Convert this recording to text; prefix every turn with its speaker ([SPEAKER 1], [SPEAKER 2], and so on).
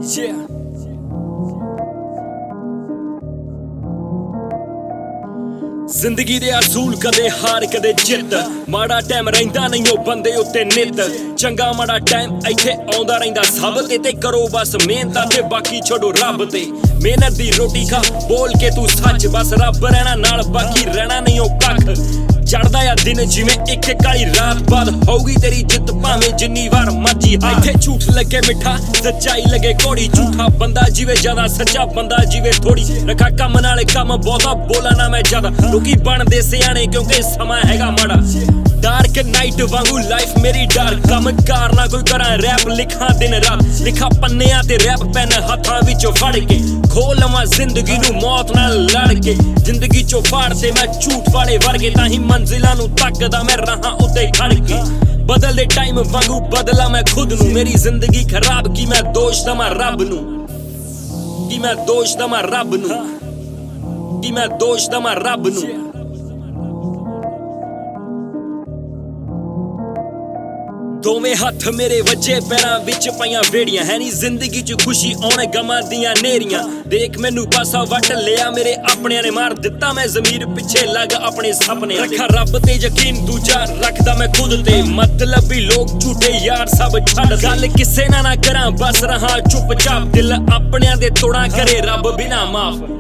[SPEAKER 1] ਜ਼ਿੰਦਗੀ ਦੇ ਅਸੂਲ ਕਦੇ ਹਾਰ ਕਦੇ ਜਿੱਤ ਮਾੜਾ ਟਾਈਮ ਰਹਿੰਦਾ ਨਹੀਂ ਉਹ ਬੰਦੇ ਉੱਤੇ ਨਿੱਤ ਚੰਗਾ ਮਾੜਾ ਟਾਈਮ ਇੱਥੇ ਆਉਂਦਾ ਰਹਿੰਦਾ ਸਭ ਤੇ ਕਰੋ ਬਸ ਮਿਹਨਤਾਂ ਤੇ ਬਾਕੀ ਛੱਡੋ ਰੱਬ ਤੇ ਮਿਹਨਤ ਦੀ ਰੋਟੀ ਖਾ ਬੋਲ ਕੇ ਤੂੰ ਸੱਚ ਬਸ ਰੱਬ ਰਹਿਣਾ ਨਾਲ ਬਾਕੀ ਰਹਿਣਾ ਨਹੀਂ ਉਹ ਕੱਖ ਚੜਦਾ ਆ ਦਿਨ ਜਿਵੇਂ ਇੱਕ ਕਾਲੀ ਰਾਤ ਬਾਅਦ ਹੋਊਗੀ ਤੇਰੀ ਜਿੱਤ ਭਾਵੇਂ ਜਿੰਨੀ ਵਾਰ ਮਰਜੀ ਇੱਥੇ ਝੂਠ ਲੱਗੇ ਮਿੱਠਾ ਸੱਚਾਈ ਲੱਗੇ ਕੋੜੀ ਝੂਠਾ ਬੰਦਾ ਜਿਵੇਂ ਜ਼ਿਆਦਾ ਸੱਚਾ ਬੰਦਾ ਜਿਵੇਂ ਥੋੜੀ ਰੱਖਾ ਕੰਮ ਨਾਲੇ ਕੰਮ ਬਹੁਤਾ ਬੋਲਾ ਨਾ ਮੈਂ ਜ਼ਿਆਦਾ ਲੋਕੀ ਬਣਦੇ ਸਿਆਣੇ ਕਿਉਂਕਿ ਸਮਾਂ ਹੈਗਾ ਮਾੜਾ ਡਾਰਕ ਨਾਈਟ ਵਾਂਗੂ ਲਾਈਫ ਮੇਰੀ ਡਾਰਕ ਕੰਮ ਕਾਰ ਨਾ ਕੋਈ ਕਰਾਂ ਰੈਪ ਲਿਖਾਂ ਦਿਨ ਰਾਤ ਲਿਖਾ ਪੰਨਿਆਂ ਤੇ ਰੈਪ ਪੈਨ ਹੱਥਾਂ ਵਿੱਚੋਂ ਫੜ ਕੇ ਖੋਲ ਲਵਾਂ ਜ਼ਿੰਦਗੀ ਨੂੰ ਮੌਤ ਨਾਲ ਲੜ ਕੇ ਜ਼ਿੰਦਗੀ ਚੋਂ ਫਾੜ ਤੇ ਮੈਂ ਝੂਠ ਵਾਲੇ ਵਰਗੇ ਤਾਂ ਹੀ ਮੰਜ਼ਿਲਾਂ ਨੂੰ ਤੱਕਦਾ ਮੈਂ ਰਹਾਂ ਉੱਤੇ ਖੜ ਕੇ ਬਦਲਦੇ ਟਾਈਮ ਵਾਂਗੂ ਬਦਲਾ ਮੈਂ ਖੁਦ ਨੂੰ ਮੇਰੀ ਜ਼ਿੰਦਗੀ ਖਰਾਬ ਕੀ ਮੈਂ ਦੋਸ਼ ਦਵਾਂ ਰੱਬ ਨੂੰ ਕੀ ਮੈਂ ਦੋਸ਼ ਦਵਾਂ ਰੱਬ ਨੂੰ ਕੀ ਮੈਂ ਦੋਸ਼ ਦਵਾਂ ਰੱਬ ਨੂੰ ਦੋਵੇਂ ਹੱਥ ਮੇਰੇ ਵੱਜੇ ਪੈਰਾਂ ਵਿੱਚ ਪਈਆਂ ਵੇੜੀਆਂ ਹੈ ਨੀ ਜ਼ਿੰਦਗੀ 'ਚ ਖੁਸ਼ੀ ਆਉਣੇ ਗਮਾਂ ਦੀਆਂ ਨੇਰੀਆਂ ਦੇਖ ਮੈਨੂੰ ਪਾਸਾ ਵੱਟ ਲਿਆ ਮੇਰੇ ਆਪਣਿਆਂ ਨੇ ਮਾਰ ਦਿੱਤਾ ਮੈਂ ਜ਼ਮੀਰ ਪਿੱਛੇ ਲੱਗ ਆਪਣੇ ਸੁਪਨਿਆਂ ਰੱਖਾਂ ਰੱਬ ਤੇ ਯਕੀਨ ਦੂਜਾ ਰੱਖਦਾ ਮੈਂ ਖੁਦ ਤੇ ਮਤਲਬੀ ਲੋਕ ਝੂਠੇ ਯਾਰ ਸਭ ਛੱਡ ਗੱਲ ਕਿਸੇ ਨਾਲ ਨਾ ਕਰਾਂ ਬਸ ਰਹਾ ਚੁੱਪ ਚਾਪ ਦਿਲ ਆਪਣਿਆਂ ਦੇ ਤੋੜਾਂ ਕਰੇ ਰੱਬ ਬਿਨਾ ਮਾਫ